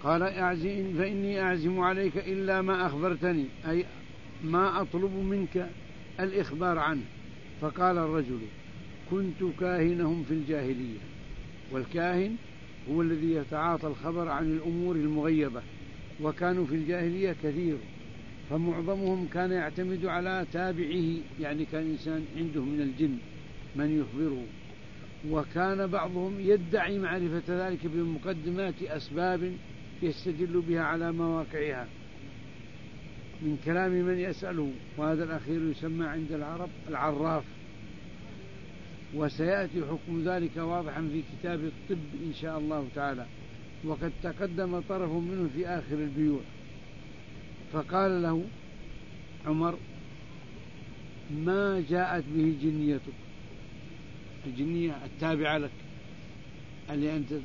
قال فإني أعزم عليك إلا ما أخبرتني، أي ما أطلب منك الإخبار عنه. فقال الرجل: كنت كاهنهم في الجاهلية. والكاهن هو الذي يتعاطى الخبر عن الأمور المغيبة، وكانوا في الجاهلية كثير، فمعظمهم كان يعتمد على تابعه، يعني كان إنسان عنده من الجن من يخبره، وكان بعضهم يدعي معرفة ذلك بمقدمات أسباب يستدل بها على مواقعها من كلام من يسأله، وهذا الأخير يسمى عند العرب العراف. وسيأتي حكم ذلك واضحا في كتاب الطب إن شاء الله تعالى، وقد تقدم طرف منه في آخر البيوع. فقال له عمر: ما جاءت به جنيتك، الجنية التابعة لك اللي أنت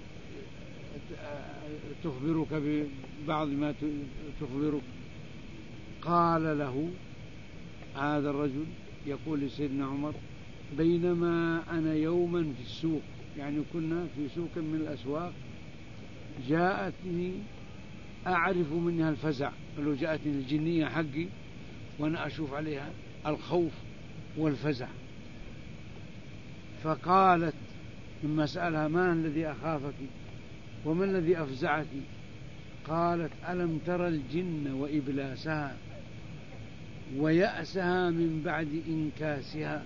تخبرك ببعض ما تخبرك. قال له هذا الرجل يقول لسيدنا عمر: بينما أنا يوما في السوق، يعني كنا في سوق من الأسواق، جاءتني أعرف منها الفزع، لو جاءتني الجنية حقي وأنا أشوف عليها الخوف والفزع. فقالت لما سألها: ما الذي أخافك وما الذي أفزعك؟ قالت: ألم ترى الجن وإبلاسها ويأسها من بعد إنكاسها؟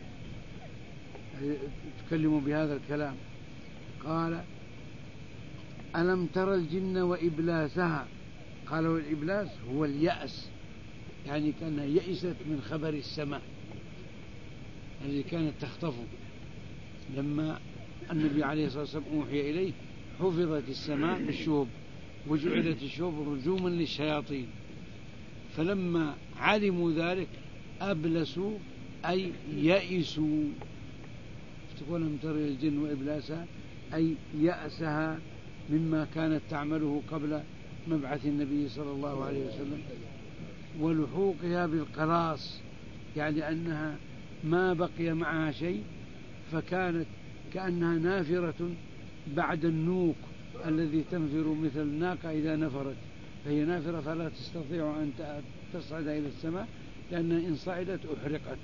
تكلموا بهذا الكلام. قال: ألم ترى الجن وإبلاسها؟ قال: والإبلاس هو اليأس، يعني كانها يئست من خبر السماء الذي كانت تخطفه. لما النبي عليه الصلاة والسلام أوحي إليه حفظت السماء بالشهب، وجعلت الشهب رجوما للشياطين، فلما علموا ذلك أبلسوا أي يئسوا. تقول: لم ترى الجن وإبلاسها أي يأسها مما كانت تعمله قبل مبعث النبي صلى الله عليه وسلم، ولحوقها بالقلاص، يعني أنها ما بقي معها شيء، فكانت كأنها نافرة بعد النوق الذي تنفر مثل الناقة إذا نفرت، فهي نافرة فلا تستطيع أن تصعد إلى السماء، لأنها إن صعدت أحرقت.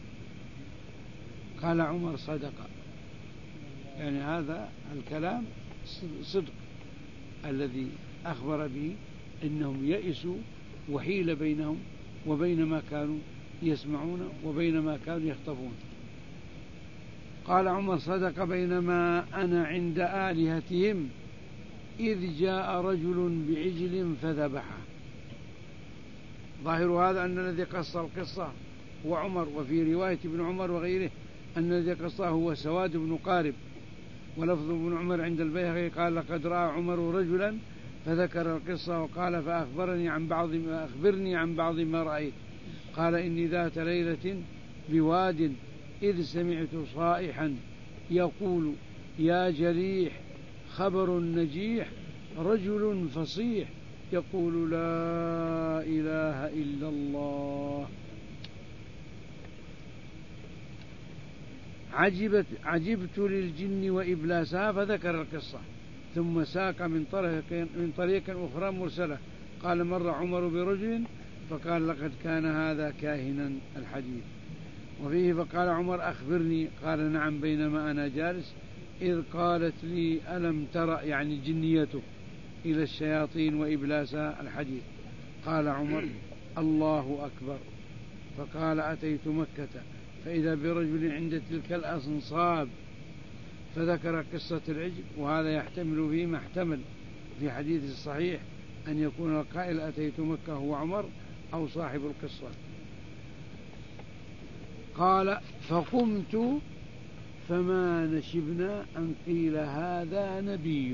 قال عمر: صدق، يعني هذا الكلام صدق الذي أخبر به، إنهم يئسوا وحيل بينهم وبين ما كانوا يسمعون وبين ما كانوا يخطفون. قال عمر: صدق، بينما أنا عند آلهتهم إذ جاء رجل بعجل فذبحه. ظاهر هذا أن الذي قص القصة هو عمر، وفي رواية ابن عمر وغيره أن الذي قصه هو سواد بن قارب. ولفظ ابن عمر عند البيهقي قال: لقد رأى عمر رجلا فذكر القصة وقال: فأخبرني عن بعض ما رأيت. قال: إني ذات ليلة بواد إذ سمعت صائحا يقول: يا جريح، خبر نجيح، رجل فصيح يقول: لا إله إلا الله. عجبت للجن وإبلاسها، فذكر القصة، ثم ساق من طريق أخرى مرسلة. قال: مر عمر برجل فقال: لقد كان هذا كاهنا الحديث. وفيه فقال عمر: أخبرني. قال: نعم، بينما أنا جالس إذ قالت لي: ألم ترى، يعني جنيته، إلى الشياطين وإبلاسها الحديث. قال عمر: الله أكبر. فقال: أتيت مكة فإذا برجل عند تلك الأصنصاب، فذكر قصة العجل. وهذا يحتمل فيه ما احتمل في حديث الصحيح أن يكون القائل أتيت مكة هو عمر أو صاحب القصة. قال: فقمت فما نشبنا أن قيل هذا نبي،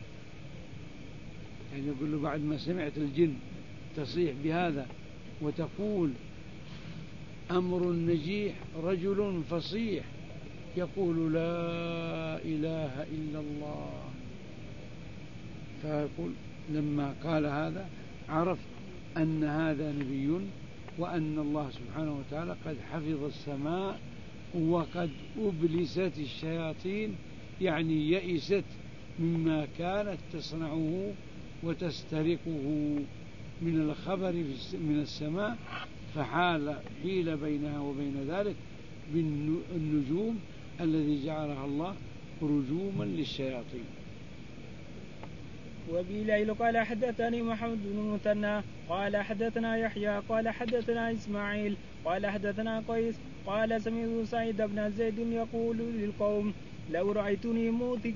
يعني يقول له بعد ما سمعت الجن تصيح بهذا وتقول أمر نجيح، رجل فصيح يقول: لا إله إلا الله. فيقول: لما قال هذا عرفت أن هذا نبي، وأن الله سبحانه وتعالى قد حفظ السماء وقد أبلست الشياطين، يعني يئست مما كانت تصنعه وتسترقه من الخبر من السماء، حيل بينها وبين ذلك بالنجوم الذي جعلها الله رجوما للشياطين. وبليل قال حدثني محمد بن المثنى قال حدثنا يحيى قال حدثنا إسماعيل قال حدثنا قيس قال سمعت سعيد بن زيد يقول للقوم لو رأيتني موثق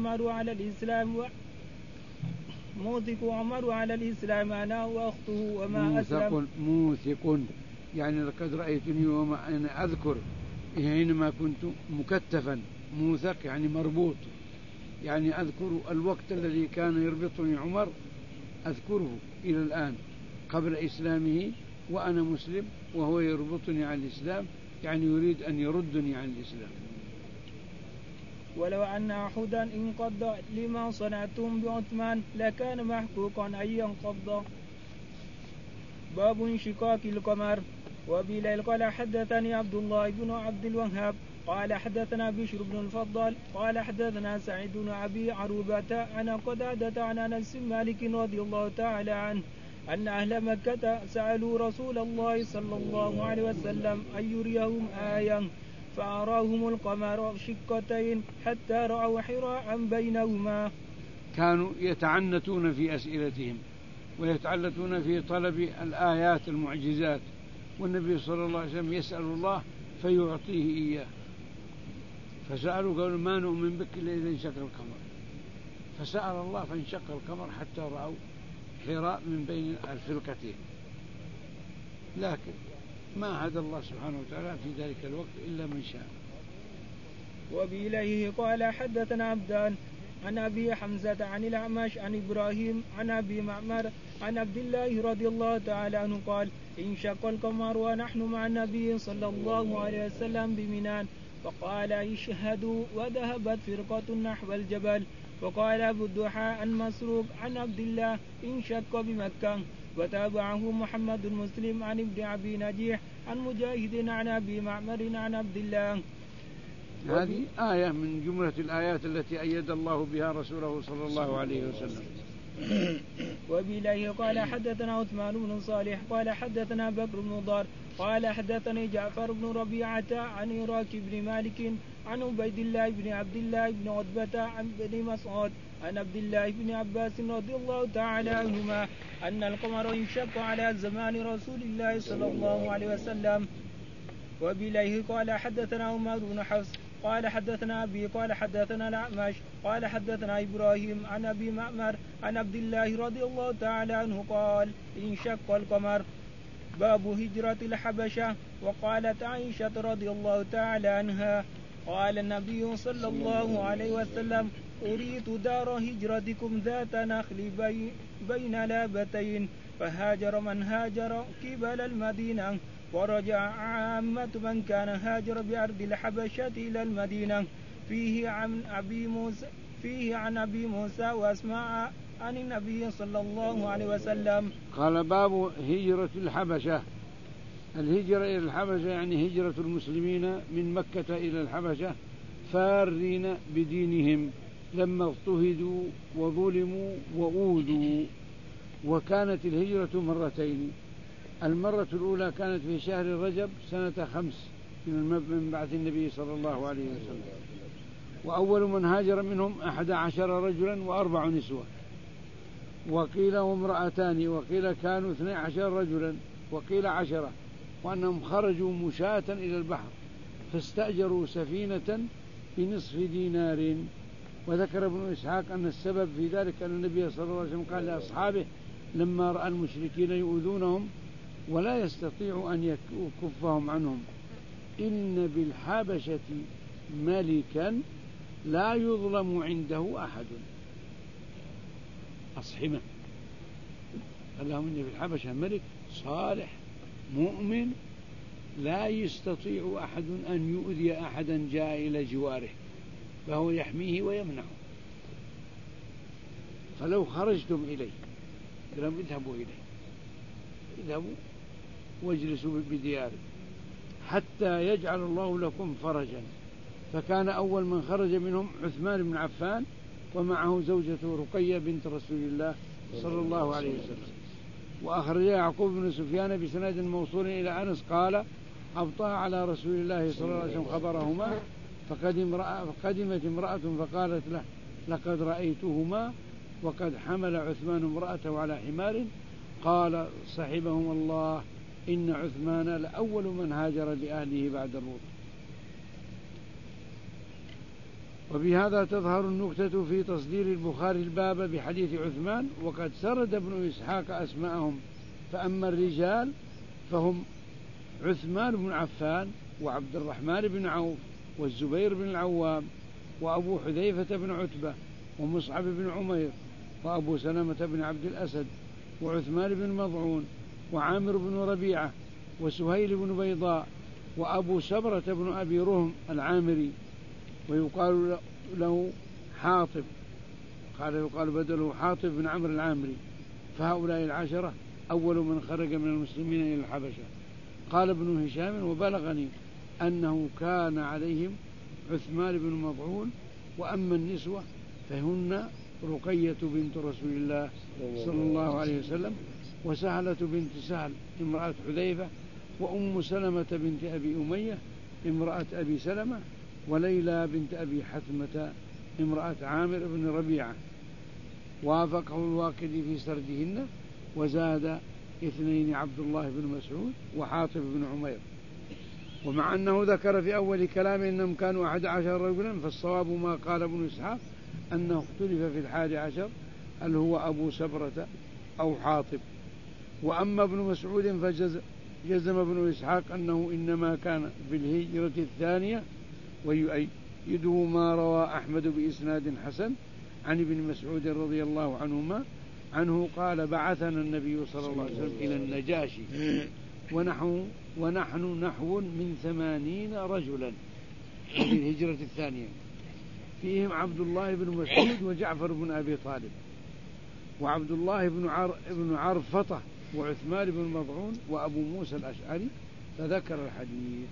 عمر على الإسلام أنا وأخته وما أسلم. موثق يعني لقد رأيتني وما أنا أذكر حينما كنت مكتفا، موثق يعني مربوط، يعني أذكر الوقت الذي كان يربطني عمر، أذكره إلى الآن قبل إسلامه وأنا مسلم وهو يربطني عن الإسلام، يعني يريد أن يردني عن الإسلام. ولو أن أحدا انقض لما صنعتم بعثمان لكان محقوقا أن ينقض. باب انشقاق القمر. وبليل قال حدثني عبد الله بن عبد الوهاب قال حدثنا بشر بن الفضل قال حدثنا سعيد بن أبي عروبة عن قتادة عن أنس مالك رضي الله تعالى عنه أن أهل مكة سألوا رسول الله صلى الله عليه وسلم أن يريهم آية فأراهم القمر شقتين حتى رأوا حراء بينهما. كانوا يتعنتون في أسئلتهم ويتعنتون في طلب الآيات المعجزات، والنبي صلى الله عليه وسلم يسأل الله فيعطيه إياه. فسألوا قالوا ما نؤمن بك إلا إذا انشق القمر، فسأل الله فانشق القمر حتى رأوا حراء من بين الفلقتين، لكن ما هدى الله سبحانه وتعالى في ذلك الوقت إلا من شاء. وبإليه قال حدثنا عبدان عن أبي حمزة عن الأعمش عن إبراهيم عن أبي معمر عن عبد الله رضي الله تعالى عنه قال انشق القمر ونحن مع النبي صلى الله عليه وسلم بمنى فقال اشهدوا، وذهبت فرقة نحو الجبل. وقال أبو الضحى عن مسروق عن عبد الله انشق بمكة. وتابعه محمد المسلم عن ابن أبي نجيح عن مجاهد عن أبي معمر عن عبد الله. هذه آية من جملة الآيات التي أيد الله بها رسوله صلى الله عليه وسلم. وبإليه قال حدثنا عثمان بن صالح قال حدثنا بكر بن ضار قال حدثني جعفر بن ربيعة عن إراك بن مالك عن عبيد الله بن عبد الله بن عتبة عن بن مسعود عن عبد الله بن عباس رضي الله تعالى عنهما أن القمر انشق على زمان رسول الله صلى الله عليه وسلم. وبإليه قال حدثنا عمر بن حفص قال حدثنا أبي قال حدثنا الأعمش قال حدثنا إبراهيم عن أبي معمر عن عبد الله رضي الله تعالى عنه قال انشق القمر. باب هجرة الحبشة. وقالت عائشة رضي الله تعالى عنها قال النبي صلى الله عليه وسلم أريت دار هجرتكم ذات نخل بين لابتين، فهاجر من هاجر قبل المدينة ورجع عامة من كان هاجر بأرض الحبشة إلى المدينة. فيه عن أبي موسى وأسماء عن النبي صلى الله عليه وسلم. قال باب هجرة الحبشة. الهجرة إلى الحبشة يعني هجرة المسلمين من مكة إلى الحبشة فارين بدينهم لما اضطهدوا وظلموا وأوذوا. وكانت الهجرة مرتين، المرة الأولى كانت في شهر رجب سنة 5 من بعث النبي صلى الله عليه وسلم، وأول من هاجر منهم 11 رجلا و4 نسوة، وقيل وامرأتان، وقيل كانوا 12 رجلا، وقيل 10، وأنهم خرجوا مشاة إلى البحر فاستأجروا سفينة بنصف دينار. وذكر ابن إسحاق أن السبب في ذلك أن النبي صلى الله عليه وسلم قال لأصحابه لما رأى المشركين يؤذونهم ولا يستطيع أن يكفهم عنهم إن بالحبشة ملكا لا يظلم عنده أحد. أصحمه قال لهم إن بالحبشة ملك صالح مؤمن لا يستطيع أحد أن يؤذي أحدا جاء إلى جواره، فهو يحميه ويمنعه. فلو خرجتم إليه لم اذهبوا إليه، اذهبوا واجلسوا بديارهم حتى يجعل الله لكم فرجا. فكان أول من خرج منهم عثمان بن عفان ومعه زوجته رقية بنت رسول الله صلى الله عليه وسلم. وأخرج يعقوب بن سفيان بسند موصول إلى أنس قال أبطأ على رسول الله صلى الله عليه وسلم خبرهما فقدمت امرأة فقالت له لقد رأيتهما وقد حمل عثمان امرأته على حمار قال صحبهم الله إن عثمان لأول من هاجر لأهله بعد لوط. وبهذا تظهر النكتة في تصدير البخاري الباب بحديث عثمان. وقد سرد ابن إسحاق أسماءهم فأما الرجال فهم عثمان بن عفان وعبد الرحمن بن عوف والزبير بن العوام وأبو حذيفة بن عتبة ومصعب بن عمير وأبو سلمة بن عبد الأسد وعثمان بن مضعون وعامر بن ربيعة وسهيل بن بيضاء وأبو سبرة بن أبي رهم العامري ويقال له حاطب يقال بدله حاطب بن عمرو العامري. فهؤلاء العشرة أول من خرج من المسلمين إلى الحبشة. قال ابن هشام وبلغني أنه كان عليهم عثمان بن مضعون. وأما النسوة فهن رقية بنت رسول الله صلى الله عليه وسلم وسهلة بنت سهل امرأة حذيفة وأم سلمة بنت أبي أمية امرأة أبي سلمة وليلى بنت أبي حثمة امرأة عامر بن ربيعة. وافقه الواقدي في سردهن وزاد 2 عبد الله بن مسعود وحاطب بن عمير. ومع أنه ذكر في أول كلامه أنهم كانوا 11 رجلا فالصواب ما قال ابن إسحاق أنه اختلف في 11 هل هو أبو سبرة أو حاطب. وأما ابن مسعود فجزم ابن إسحاق أنه إنما كان في الهجرة الثانية ويؤيده ما روى أحمد بإسناد حسن عن ابن مسعود رضي الله عنه قال بعثنا النبي صلى الله عليه وسلم إلى النجاشي ونحن نحو من 80 رجلا في الهجرة الثانية فيهم عبد الله بن مسعود وجعفر بن أبي طالب وعبد الله بن عرفطة وعثمان بن مضعون وأبو موسى الأشعري فذكر الحديث.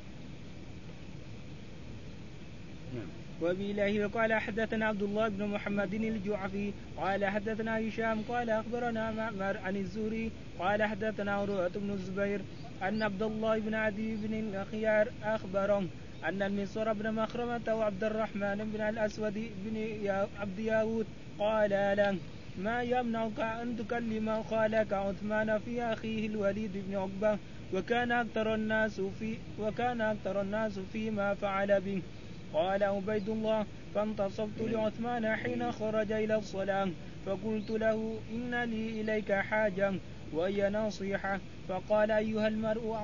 وبإلهي قال حدثنا عبد الله بن محمد الجعفي قال حدثنا هشام قال أخبرنا معمر عن الزهري قال حدثنا عروة بن الزبير أن عبد الله بن عدي بن الخيار أخبره أن المسور بن مخرمة وعبد الرحمن بن الأسود بن عبد ياود قال له ما يمنعك أن تكلم خالك عثمان في أخيه الوليد بن عقبة وكان أكثر الناس فيما فعل به. قال عبيد الله فانتصبت لعثمان حين خرج إلى الصلاة فقلت له إن لي إليك حاجة وهي نصيحة فقال أيها المرء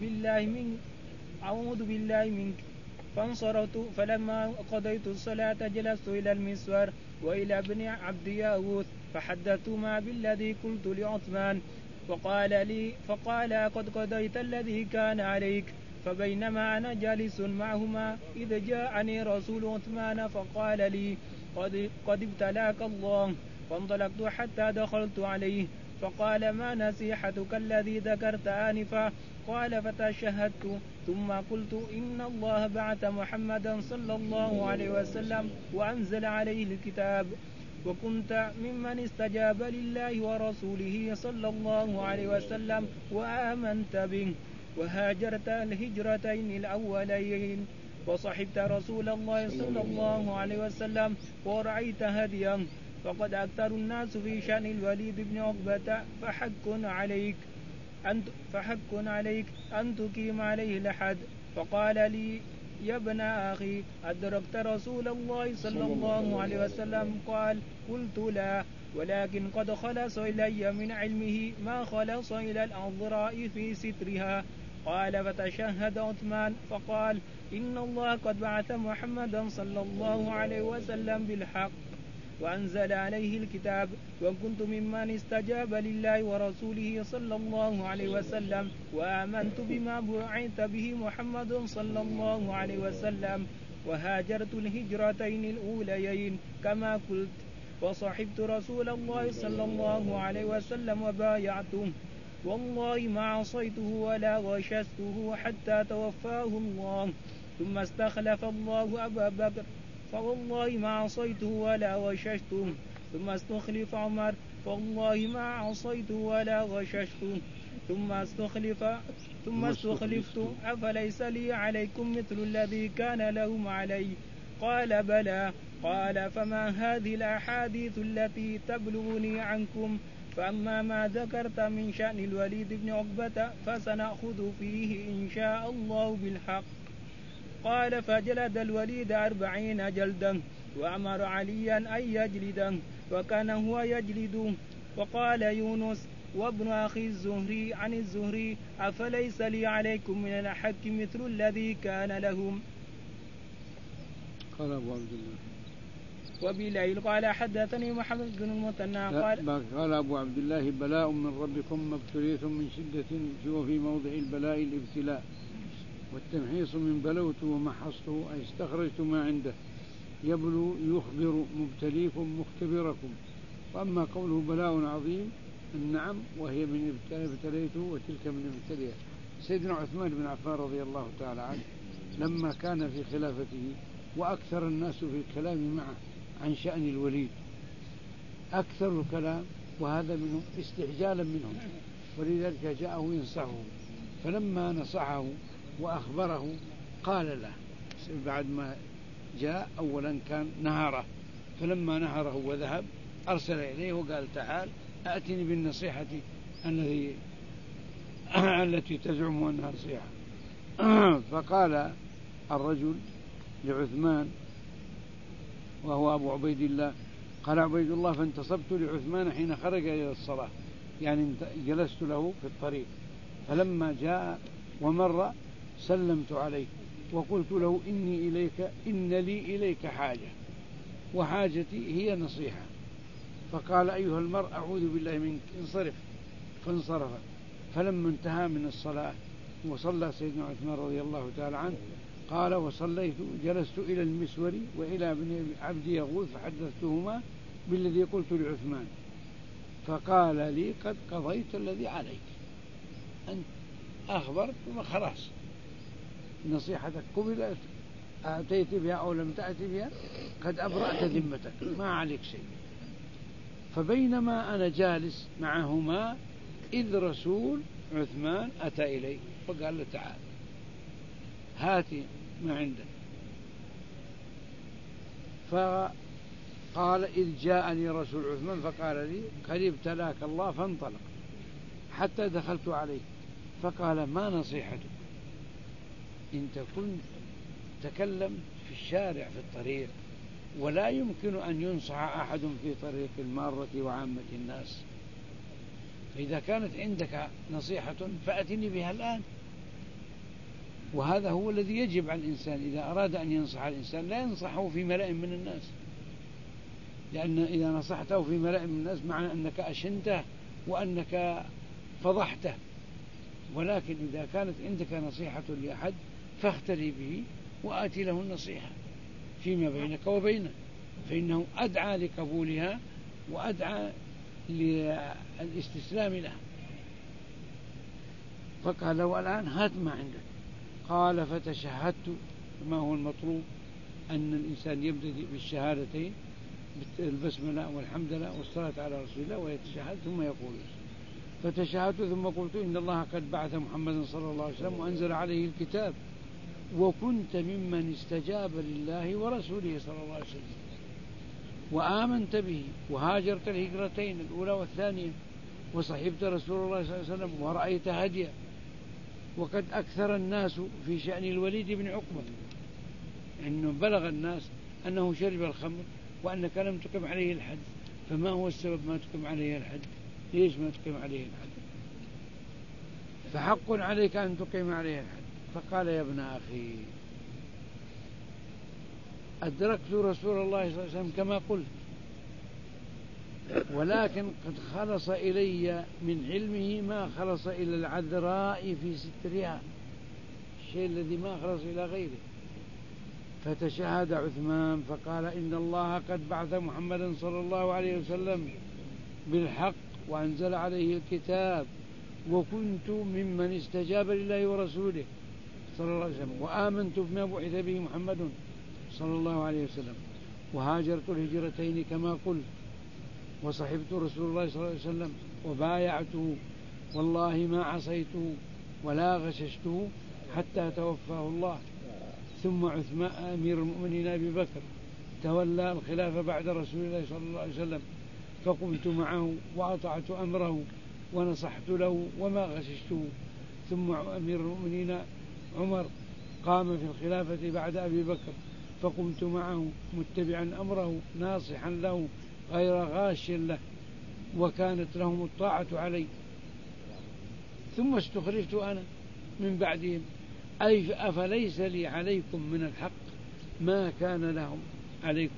أعوذ بالله منك فانصرفت فلما قضيت الصلاة جلست إلى المسور وإلى ابن عبد ياغوث فحدثتما بالذي قلت لعثمان فقال قد قضيت الذي كان عليك. فبينما أنا جالس معهما إذ جاءني رسول عثمان فقال لي قد ابتلاك الله. فانطلقت حتى دخلت عليه فقال ما نصيحتك الذي ذكرت آنفا؟ قال فتشهدت ثم قلت إن الله بعث محمدا صلى الله عليه وسلم وأنزل عليه الكتاب وكنت ممن استجاب لله ورسوله صلى الله عليه وسلم وآمنت به وهاجرت الهجرتين الأولين وصحبت رسول الله صلى الله عليه وسلم ورأيت هديا فقد أكثر الناس في شأن الوليد بن عقبة فحق عليك أن تقيم عليه الحد. فقال لي يا ابن أخي أدركت رسول الله صلى الله عليه وسلم؟ قلت لا ولكن قد خلص إلي من علمه ما خلص إلى الأنظراء في سترها. قال فتشهد عثمان فقال إن الله قد بعث محمدا صلى الله عليه وسلم بالحق وأنزل عليه الكتاب وكنت ممن استجاب لله ورسوله صلى الله عليه وسلم وآمنت بما بعث به محمد صلى الله عليه وسلم وهاجرت الهجرتين الأوليين كما قلت وصحبت رسول الله صلى الله عليه وسلم وبايعته والله ما عصيته ولا غششته حتى توفاه الله ثم استخلف الله أبا بكر فوالله ما عصيته ولا غششته ثم استخلف عمر فوالله ما عصيت ولا غششت ثم استخلفت أفليس لي عليكم مثل الذي كان لهم علي؟ قال بلى. قال فما هذه الأحاديث التي تبلغني عنكم؟ فأما ما ذكرت من شأن الوليد بن عقبة فسنأخذ فيه إن شاء الله بالحق. قال فجلد الوليد 40 جلدا وأمر عليا أن يجلده وكان هو يجلده. وقال يونس وابن أخي الزهري عن الزهري أفليس لي عليكم من الحق مثل الذي كان لهم؟ قال أبو عبد الله. وبالليل قال حدثني محمد بن المثنى قال أبو عبد الله بلاء من ربكم ما ابتليتم من شدة وفي موضع البلاء الابتلاء والتمحيص من بلوت ومحصته أي استخرجت ما عنده يبلو يخبر مبتليكم مختبركم. وأما قوله بلاء عظيم النعم وهي من ابتليته وتلك من ابتليه. سيدنا عثمان بن عفان رضي الله تعالى عنه لما كان في خلافته وأكثر الناس في الكلام معه عن شأن الوليد أكثر الكلام وهذا منه استعجالا منهم ولذلك جاءه ينصحه فلما نصحه وأخبره قال له بعد ما جاء أولا كان نهاره فلما نهره وذهب أرسل إليه وقال تعال أأتني بالنصيحة التي تزعم أنها نصيحة. فقال الرجل لعثمان وهو أبو عبيد الله قال عبيد الله فانتصبت لعثمان حين خرج إلى الصلاة يعني جلست له في الطريق فلما جاء ومر سلمت عليه وقلت له إن لي إليك حاجة وحاجتي هي نصيحة. فقال أيها المرء أعوذ بالله منك انصرف. فانصرف فلما انتهى من الصلاة وصلى سيدنا عثمان رضي الله تعالى عنه قال وصليت جلست إلى المسور وإلى ابن عبد يغوث فحدثتهما بالذي قلت لعثمان فقال لي قد قضيت الذي عليك أنت أخبرت وخلاص نصيحتك قبلت أتيت بها أو لم تأتي بها قد أبرأت ذمتك ما عليك شيء. فبينما أنا جالس معهما إذ رسول عثمان أتى إلي فقال له تعال هاتي ما عندك. فقال إذ جاءني رسول عثمان فقال لي قد ابتلاك الله فانطلق حتى دخلت عليه فقال ما نصيحتك؟ إنت كنت تكلم في الشارع في الطريق ولا يمكن أن ينصح أحد في طريق المارة وعامة الناس فإذا كانت عندك نصيحة فأتني بها الآن. وهذا هو الذي يجب على الإنسان إذا أراد أن ينصح الإنسان لا ينصحه في ملأ من الناس لأن إذا نصحته في ملأ من الناس معنى أنك أشنته وأنك فضحته. ولكن إذا كانت عندك نصيحة لأحد فاختلي به وآتي له النصيحة فيما بينك وبينه فإنه أدعى لقبولها وأدعى للاستسلام لها. فقال له الآن هات ما عندك. قال فتشهدت ما هو المطلوب أن الإنسان يبدأ بالشهادتين بالبسملة والحمد لله والصلاة على رسول الله ويتشهد ثم يقول فتشهدت ثم قلت إن الله قد بعث محمدا صلى الله عليه وسلم وأنزل عليه الكتاب وكنت ممن استجاب لله ورسوله صلى الله عليه وسلم وآمنت به وهاجرت الهجرتين الأولى والثانية وصحبت رسول الله صلى الله عليه وسلم ورأيت هديه وقد أكثر الناس في شأن الوليد بن عقبة أنه بلغ الناس أنه شرب الخمر وأنك لم تقم عليه الحد. فما هو السبب ما تقم عليه الحد؟ ليش ما تقم عليه الحد؟ فحق عليك أن تقيم عليه الحد. فقال يا ابن أخي أدركت رسول الله صلى الله عليه وسلم كما قلت ولكن قد خلص إلي من علمه ما خلص إلى العذراء في سترها الشيء الذي ما خلص إلى غيره. فتشهد عثمان فقال إن الله قد بعث محمدا صلى الله عليه وسلم بالحق وأنزل عليه الكتاب وكنت ممن استجاب لله ورسوله صلى الله عليه وسلم وآمنت بما بعث به محمد صلى الله عليه وسلم وهاجرت الهجرتين كما قلت وصحبت رسول الله صلى الله عليه وسلم وبايعته، والله ما عصيته ولا غششته حتى توفاه الله. ثم عثمان أمير المؤمنين أبي بكر تولى الخلافة بعد رسول الله صلى الله عليه وسلم، فقمت معه وأطعت أمره ونصحت له وما غششته. ثم أمير المؤمنين عمر قام في الخلافة بعد أبي بكر، فقمت معه متبعا أمره ناصحا له غير غاش له، وكانت لهم الطاعة علي. ثم استخلفت أنا من بعدهم، أي أفليس لي عليكم من الحق ما كان لهم عليكم؟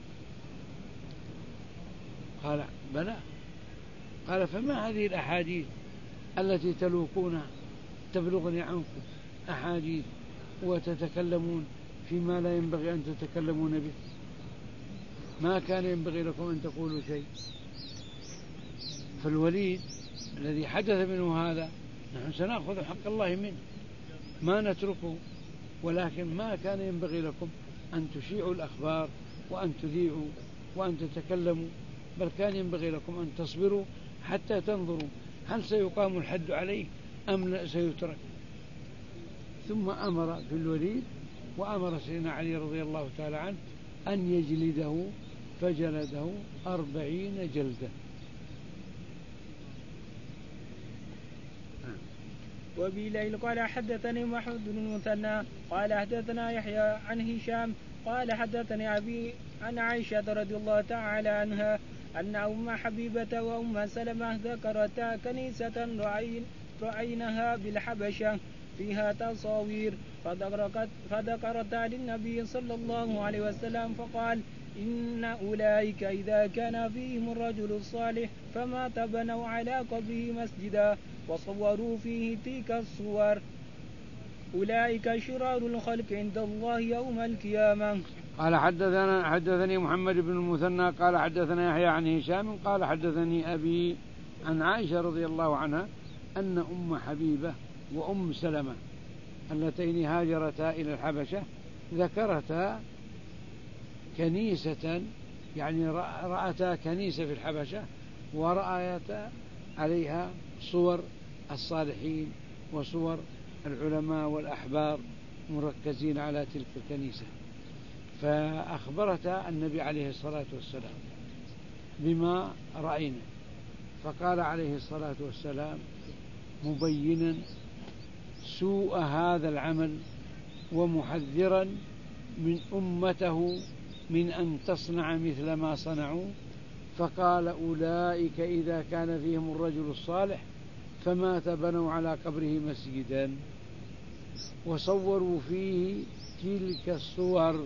قال بلى. قال فما هذه الأحاديث التي تلوقونها تبلغني عنكم أحاديث وتتكلمون فيما لا ينبغي أن تتكلمون به؟ ما كان ينبغي لكم أن تقولوا شيء. فالوليد الذي حدث منه هذا نحن سنأخذ حق الله منه ما نتركه، ولكن ما كان ينبغي لكم أن تشيعوا الأخبار وأن تذيعوا وأن تتكلموا، بل كان ينبغي لكم أن تصبروا حتى تنظروا هل سيقام الحد عليه أم لا سيترك. ثم أمر في الوليد وأمر سيدنا علي رضي الله تعالى عنه أن يجلده، فجلده 40 جلدة. وبليل قال حدثني محمود بن المثنى قال حدثنا يحيى عن هشام قال حدثني أبي عن عائشة رضي الله تعالى عنها أن أم حبيبة وأم سلمة ذكرتا كنيسة رأيناها بالحبشة فيها تصاوير، فذكرتا للنبي صلى الله عليه وسلم فقال إن أولئك إذا كان فيهم الرجل الصالح فمات بنوا على قبره مسجدا وصوروا فيه تلك الصور، أولئك شرار الخلق عند الله يوم القيامة. قال حدثني محمد بن المثنى قال حدثنا يحيى عن هشام قال حدثني أبي عن عائشة رضي الله عنها أن أم حبيبة وأم سلمة اللتين هاجرتا إلى الحبشة ذكرتا كنيسة، يعني رأتا كنيسة في الحبشة ورأيتا عليها صور الصالحين وصور العلماء والأحبار مركزين على تلك الكنيسة، فأخبرتا النبي عليه الصلاة والسلام بما رأينا، فقال عليه الصلاة والسلام مبينا سوء هذا العمل ومحذرا من أمته من أن تصنع مثل ما صنعوا، فقال أولئك إذا كان فيهم الرجل الصالح فمات بنوا على قبره مسجدا وصوروا فيه تلك الصور،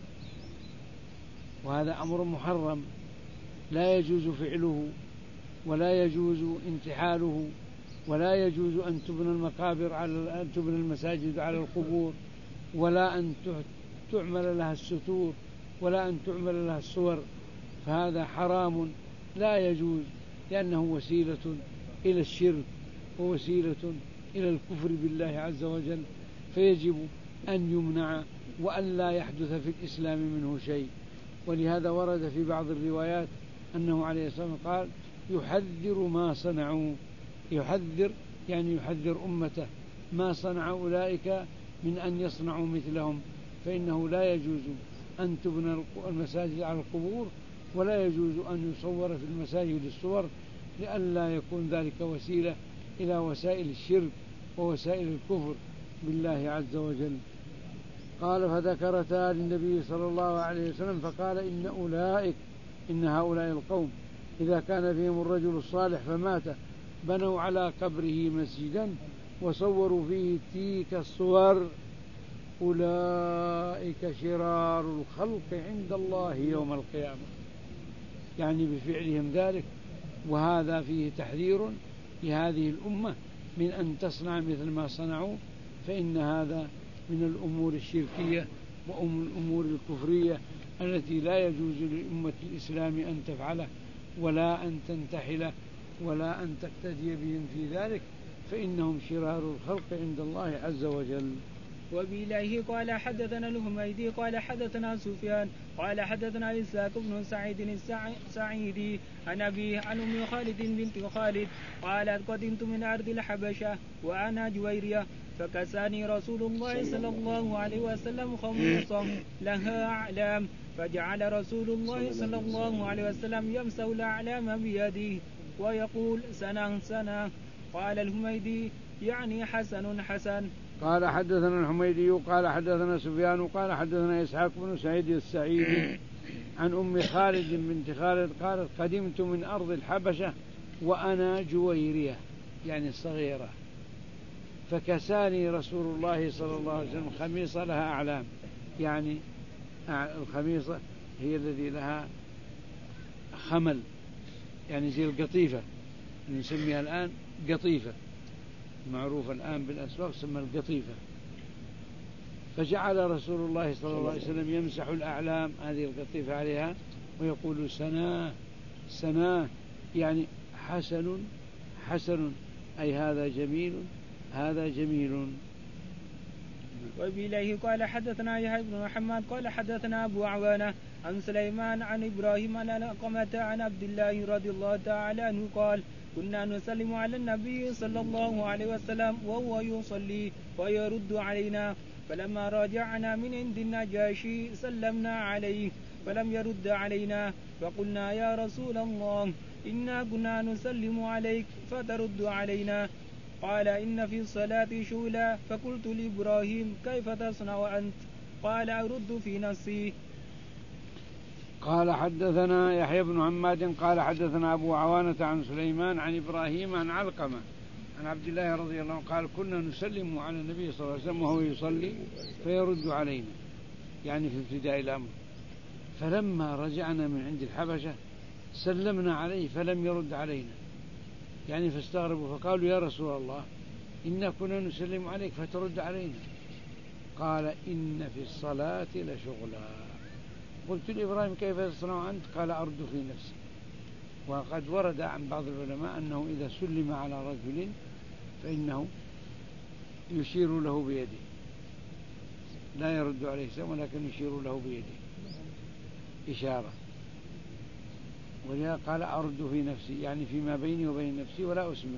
وهذا أمر محرم لا يجوز فعله ولا يجوز انتحاله، ولا يجوز أن تبنى المساجد على القبور، ولا أن تعمل لها الستور، ولا أن تعمل لها الصور، فهذا حرام لا يجوز، لأنه وسيلة إلى الشرك ووسيلة إلى الكفر بالله عز وجل، فيجب أن يمنع وأن لا يحدث في الإسلام منه شيء. ولهذا ورد في بعض الروايات أنه عليه الصلاة والسلام قال يحذر ما صنعوا، يحذر يعني يحذر أمته ما صنع أولئك من أن يصنعوا مثلهم، فإنه لا يجوز أن تبنى المساجد على القبور، ولا يجوز أن يصور في المساجد الصور، لئلا يكون ذلك وسيلة إلى وسائل الشرك ووسائل الكفر بالله عز وجل. قال فذكرتا للنبي صلى الله عليه وسلم فقال إن هؤلاء القوم إذا كان فيهم الرجل الصالح فمات بنوا على قبره مسجدا وصوروا فيه تلك الصور، أولئك شرار الخلق عند الله يوم القيامة، يعني بفعلهم ذلك. وهذا فيه تحذير لهذه الأمة من أن تصنع مثل ما صنعوا، فإن هذا من الأمور الشركية والأمور الكفرية التي لا يجوز لأمة الإسلام أن تفعله ولا أن تنتحله ولا أن تقتدي بهم في ذلك، فإنهم شرار الخلق عند الله عز وجل. وبإليه قال حدثنا الحميدي قال حدثنا سفيان قال حدثنا إسحاق بن سعيد السعيدي عن أبيه عن أم خالد بنت خالد قالت قدمت من أرض الحبشة وأنا جويرية فكساني رسول الله صلى الله عليه وسلم خميصة لها أعلام فجعل رسول الله صلى الله عليه وسلم يمسح الأعلام بيده ويقول سنة سنة. قال الحميدي يعني حسن حسن. قال حدثنا الحميدي قال حدثنا سفيان قال حدثنا إسحاق بن سعيد السعيدي عن أم خالد بنت خالد قالت قدمت من أرض الحبشة وأنا جويرية يعني الصغيرة فكساني رسول الله صلى الله عليه وسلم خميصة لها أعلام يعني الخميصة هي الذي لها خمل يعني زي القطيفة نسميها الآن قطيفة معروفة الآن بالأسواق تسمى القطيفة. فجعل رسول الله صلى الله عليه وسلم يمسح الأعلام هذه القطيفة عليها ويقول سناه سناه يعني حسن حسن أي هذا جميل هذا جميل. وبإليه قال حدثنا يحيى بن محمد قال حدثنا أبو عوانة عن سليمان عن إبراهيم عن علقمة عن عبد الله رضي الله تعالى عنه قال كنا نسلم على النبي صلى الله عليه وسلم وهو يصلي ويرد علينا فلما راجعنا من عند النجاشي سلمنا عليه فلم يرد علينا فقلنا يا رسول الله إنا كنا نسلم عليك فترد علينا قال إن في الصلاة شغلا فقلت لإبراهيم كيف تصنع أنت قال أرد في نفسي. قال حدثنا يحيى بن حماد قال حدثنا أبو عوانة عن سليمان عن إبراهيم عن علقمة عن عبد الله رضي الله عنه قال كنا نسلم على النبي صلى الله عليه وسلم وهو يصلي فيرد علينا يعني في ابتداء الأمر فلما رجعنا من عند الحبشة سلمنا عليه فلم يرد علينا يعني فاستغربوا فقالوا يا رسول الله إنا كنا نسلم عليك فترد علينا قال إن في الصلاة لشغلا. قلت لإبراهيم كيف تصنع أنت قال أرد في نفسي. وقد ورد عن بعض العلماء أنه إذا سلم على رجل فإنه يشير له بيده لا يرد عليه سلام ولكن يشير له بيده إشارة ولذا قال أرد في نفسي يعني فيما بيني وبين نفسي ولا أسمعه.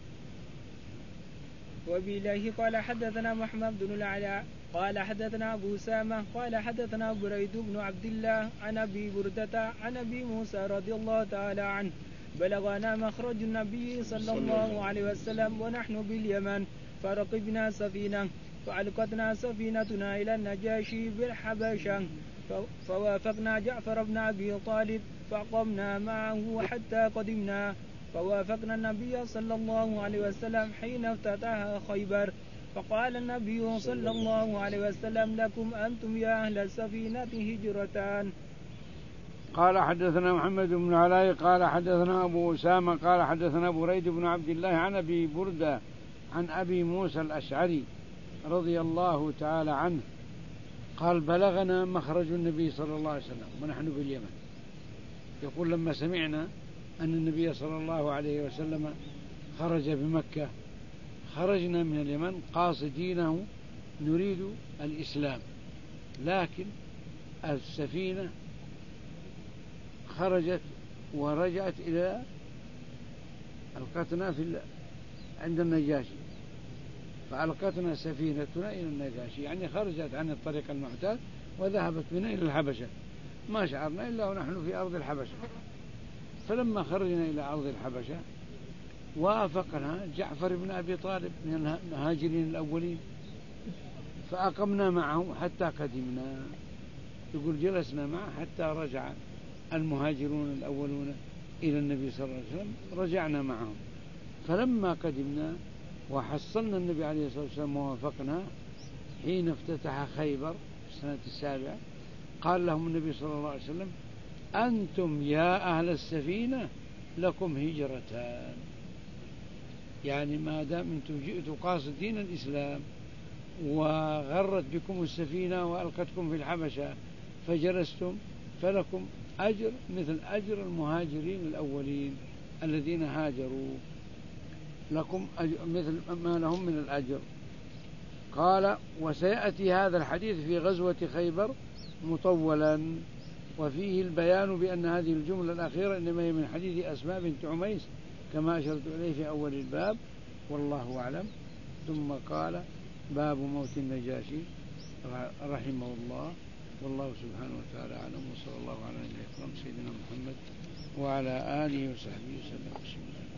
وبإليه قال حدثنا محمد بن العلاء قال حدثنا أبو سامة قال حدثنا بريد بن عبد الله عن أبي بردة عن أبي موسى رضي الله تعالى عنه بلغنا مخرج النبي صلى الله عليه وسلم ونحن باليمن فركبنا سفينة فألقتنا سفينتنا إلى النجاشي بالحبشة فوافقنا جعفر بن أبي طالب فقمنا معه حتى قدمنا فوافقنا النبي صلى الله عليه وسلم حين افتتح خيبر فقال النبي صلى الله عليه وسلم لكم أنتم يا أهل السفينة هجرتان. قال حدثنا محمد بن علاء قال حدثنا أبو أسامة قال حدثنا بريد بن عبد الله عن أبي بردة عن أبي موسى الأشعري رضي الله تعالى عنه قال بلغنا مخرج النبي صلى الله عليه وسلم ونحن باليمن. يقول لما سمعنا أن النبي صلى الله عليه وسلم خرج بمكة خرجنا من اليمن قاصدينه نريد الإسلام لكن السفينة خرجت ورجعت إلى ألقتنا عند النجاشي فألقتنا سفينتنا إلى النجاشي يعني خرجت عن الطريق المعتاد وذهبت بنا إلى الحبشة ما شعرنا إلا ونحن في أرض الحبشة. فلما خرجنا إلى أرض الحبشة وافقنا جعفر بن أبي طالب من المهاجرين الأولين فأقمنا معه حتى قدمنا. يقول جلسنا معه حتى رجع المهاجرون الأولون إلى النبي صلى الله عليه وسلم رجعنا معهم. فلما قدمنا وحصلنا النبي عليه الصلاة والسلام ووافقنا حين افتتح خيبر في السنة 7 قال لهم النبي صلى الله عليه وسلم أنتم يا أهل السفينة لكم هجرتان يعني ما دام أنتم جئتوا قاصدين الإسلام وغرت بكم السفينة وألقتكم في الحبشة فجلستم فلكم أجر مثل أجر المهاجرين الأولين الذين هاجروا لكم مثل ما لهم من الأجر. قال وسيأتي هذا الحديث في غزوة خيبر مطولا، وفيه البيان بأن هذه الجملة الأخيرة إنما هي من حديث أسماء بنت عميس كما أشرت إليه في أول الباب، والله أعلم. ثم قال باب موت النجاشي رحمه الله، والله سبحانه وتعالى أعلم، وصلى الله على نبينا سيدنا محمد وعلى آله وصحبه وسلم.